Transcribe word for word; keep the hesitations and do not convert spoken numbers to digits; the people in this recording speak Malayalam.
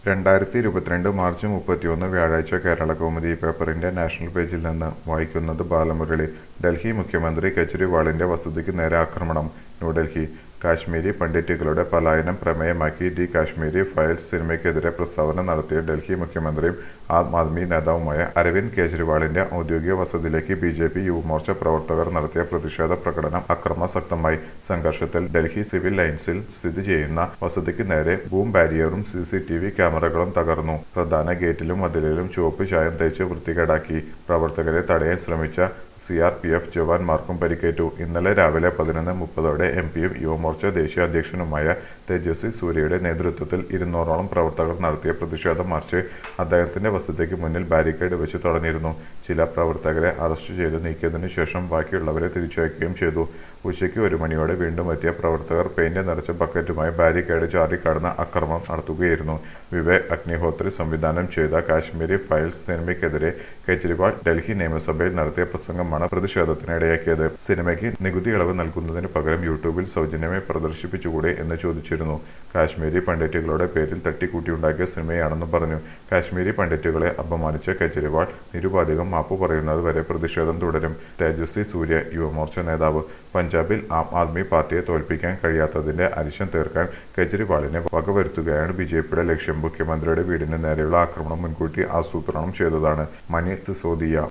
രണ്ടായിരത്തി ഇരുപത്തിരണ്ട് മാർച്ച് മുപ്പത്തിയൊന്ന് വ്യാഴാഴ്ച കേരളകൗമുദി പേപ്പറിന്റെ നാഷണൽ പേജിൽ നിന്ന് വായിക്കുന്നത് ബാലമുരളി. ഡൽഹി മുഖ്യമന്ത്രി കെജ്രിവാളിന്റെ വസതിക്ക് നേരെ ആക്രമണം. ന്യൂഡൽഹി കാശ്മീരി പണ്ഡിറ്റുകളുടെ പലായനം പ്രമേയമാക്കി ദി കാശ്മീരി ഫയൽസ് സിനിമയ്ക്കെതിരെ പ്രസ്താവന നടത്തിയ ഡൽഹി മുഖ്യമന്ത്രിയും ആം ആദ്മി നേതാവുമായ അരവിന്ദ് കെജ്രിവാളിന്റെ ഔദ്യോഗിക വസതിയിലേക്ക് ബി ജെ പി യുവമോർച്ച പ്രവർത്തകർ നടത്തിയ പ്രതിഷേധ പ്രകടനം അക്രമാസക്തമായി. സംഘർഷത്തിൽ ഡൽഹി സിവിൽ ലൈൻസിൽ സ്ഥിതി ചെയ്യുന്ന വസതിക്ക് നേരെ ബൂം ബാരിയറും സി സി ടി വി ക്യാമറകളും തകർന്നു. പ്രധാന ഗേറ്റിലും മതിലിലും ചുവപ്പ് ചായം തേച്ച് വൃത്തികേടാക്കി. പ്രവർത്തകരെ തടയാൻ ശ്രമിച്ച സി ആർ പി എഫ് ജവാന്മാർക്കും പരിക്കേറ്റു. ഇന്നലെ രാവിലെ പതിനൊന്ന് മുപ്പതോടെ എം പിയും യുവമോർച്ച ദേശീയ അധ്യക്ഷനുമായ തേജസ്വി സൂര്യയുടെ നേതൃത്വത്തിൽ ഇരുന്നൂറോളം പ്രവർത്തകർ നടത്തിയ പ്രതിഷേധ മാർച്ച് അദ്ദേഹത്തിന്റെ വസതിക്ക് മുന്നിൽ ബാരിക്കേഡ് വെച്ച് തടഞ്ഞിരുന്നു. ചില പ്രവർത്തകരെ അറസ്റ്റ് ചെയ്ത് നീക്കിയതിനു ശേഷം ബാക്കിയുള്ളവരെ തിരിച്ചയക്കുകയും ചെയ്തു. ഉച്ചയ്ക്ക് ഒരു മണിയോടെ വീണ്ടും എത്തിയ പ്രവർത്തകർ പെയിന്റ് നിറച്ച ബക്കറ്റുമായി ബാരിക്കേഡ് ചാടിക്കടന്ന ആക്രമണം നടത്തുകയായിരുന്നു. വിവേക് അഗ്നിഹോത്രി സംവിധാനം ചെയ്ത കാശ്മീരി ഫയൽസ് സിനിമയ്ക്കെതിരെ കെജ്രിവാൾ ഡൽഹി നിയമസഭയിൽ നടത്തിയ പ്രസംഗമാണ് പ്രതിഷേധത്തിന് ഇടയാക്കിയത്. സിനിമയ്ക്ക് നികുതി ഇളവ് നൽകുന്നതിന് പകരം യൂട്യൂബിൽ സൗജന്യമായി പ്രദർശിപ്പിച്ചുകൂടെ എന്ന് ചോദിച്ചിരുന്നു. കാശ്മീരി പണ്ഡിറ്റുകളുടെ പേരിൽ തട്ടിക്കൂട്ടിയുണ്ടാക്കിയ സിനിമയാണെന്ന് പറഞ്ഞു. കാശ്മീരി പണ്ഡിറ്റുകളെ അപമാനിച്ച കെജ്രിവാൾ നിരുപാധികം മാപ്പു പറയുന്നത് വരെ പ്രതിഷേധം തുടരും. തേജസ്വി സൂര്യ യുവമോർച്ച നേതാവ്. പഞ്ചാബിൽ ആം ആദ്മി പാർട്ടിയെ തോൽപ്പിക്കാൻ കഴിയാത്തതിന്റെ അരിശം തീർക്കാൻ കെജ്രിവാളിനെ വകവരുത്തുകയാണ് ബി ജെ പിയുടെ ലക്ഷ്യം. മുഖ്യമന്ത്രിയുടെ വീടിന് നേരെയുള്ള ആക്രമണം മുൻകൂട്ടി ആസൂത്രണം ചെയ്തതാണ്. മനീഷ് സിസോദിയ